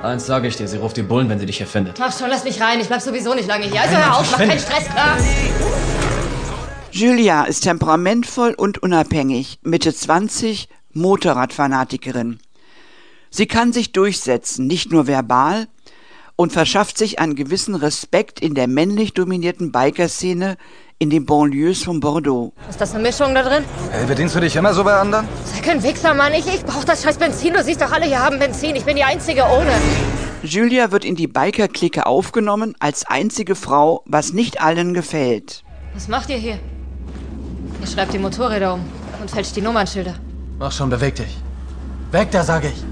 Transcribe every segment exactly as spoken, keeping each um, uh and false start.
Eins sage ich dir, sie ruft die Bullen, wenn sie dich hier findet. Ach schon, lass mich rein. Ich bleib sowieso nicht lange hier. Also hör auf, mach keinen Stress, klar? Julia ist temperamentvoll und unabhängig, Mitte zwanzig, Motorradfanatikerin. Sie kann sich durchsetzen, nicht nur verbal, und verschafft sich einen gewissen Respekt in der männlich dominierten Bikerszene in den Banlieues von Bordeaux. Ist das eine Mischung da drin? Hey, bedienst du dich immer so bei anderen? Sei kein Wichser, Mann. Ich, ich brauch das scheiß Benzin. Du siehst doch, alle hier haben Benzin. Ich bin die Einzige ohne. Julia wird in die Biker-Clique aufgenommen, als einzige Frau, was nicht allen gefällt. Was macht ihr hier? Ihr schreibt die Motorräder um und fälscht die Nummernschilder. Mach schon, beweg dich. Weg da, sag ich.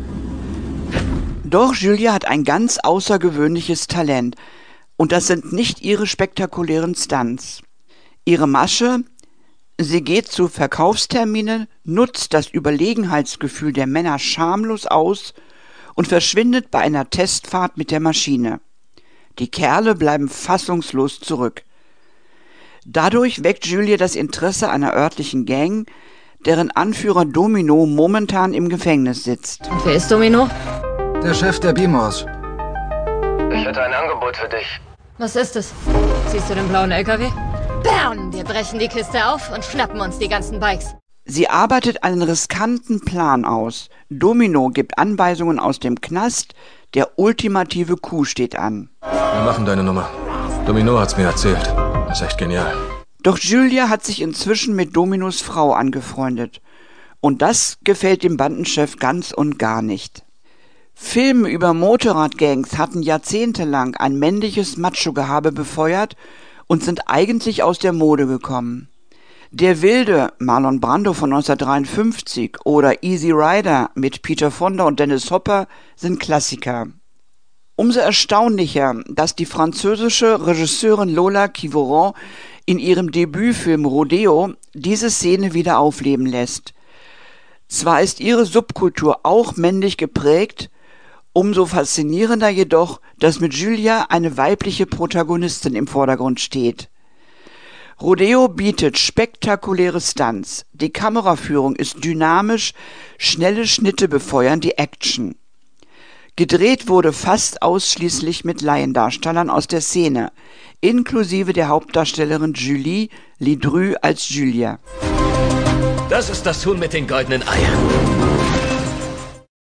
Doch Julia hat ein ganz außergewöhnliches Talent. Und das sind nicht ihre spektakulären Stunts. Ihre Masche: sie geht zu Verkaufsterminen, nutzt das Überlegenheitsgefühl der Männer schamlos aus und verschwindet bei einer Testfahrt mit der Maschine. Die Kerle bleiben fassungslos zurück. Dadurch weckt Julia das Interesse einer örtlichen Gang, deren Anführer Domino momentan im Gefängnis sitzt. Und wer ist Domino? Der Chef der Bimors. Ich hätte ein Angebot für dich. Was ist es? Siehst du den blauen L K W? Bam! Wir brechen die Kiste auf und schnappen uns die ganzen Bikes. Sie arbeitet einen riskanten Plan aus. Domino gibt Anweisungen aus dem Knast, der ultimative Coup steht an. Wir machen deine Nummer. Domino hat's mir erzählt. Das ist echt genial. Doch Julia hat sich inzwischen mit Dominos Frau angefreundet. Und das gefällt dem Bandenchef ganz und gar nicht. Filme über Motorradgangs hatten jahrzehntelang ein männliches Macho-Gehabe befeuert und sind eigentlich aus der Mode gekommen. Der Wilde, Marlon Brando von neunzehnhundertdreiundfünfzig, oder Easy Rider mit Peter Fonda und Dennis Hopper sind Klassiker. Umso erstaunlicher, dass die französische Regisseurin Lola Kivoron in ihrem Debütfilm Rodeo diese Szene wieder aufleben lässt. Zwar ist ihre Subkultur auch männlich geprägt, umso faszinierender jedoch, dass mit Julia eine weibliche Protagonistin im Vordergrund steht. Rodeo bietet spektakuläre Stunts, die Kameraführung ist dynamisch, schnelle Schnitte befeuern die Action. Gedreht wurde fast ausschließlich mit Laiendarstellern aus der Szene, inklusive der Hauptdarstellerin Julie Lidrue als Julia. Das ist das Huhn mit den goldenen Eiern.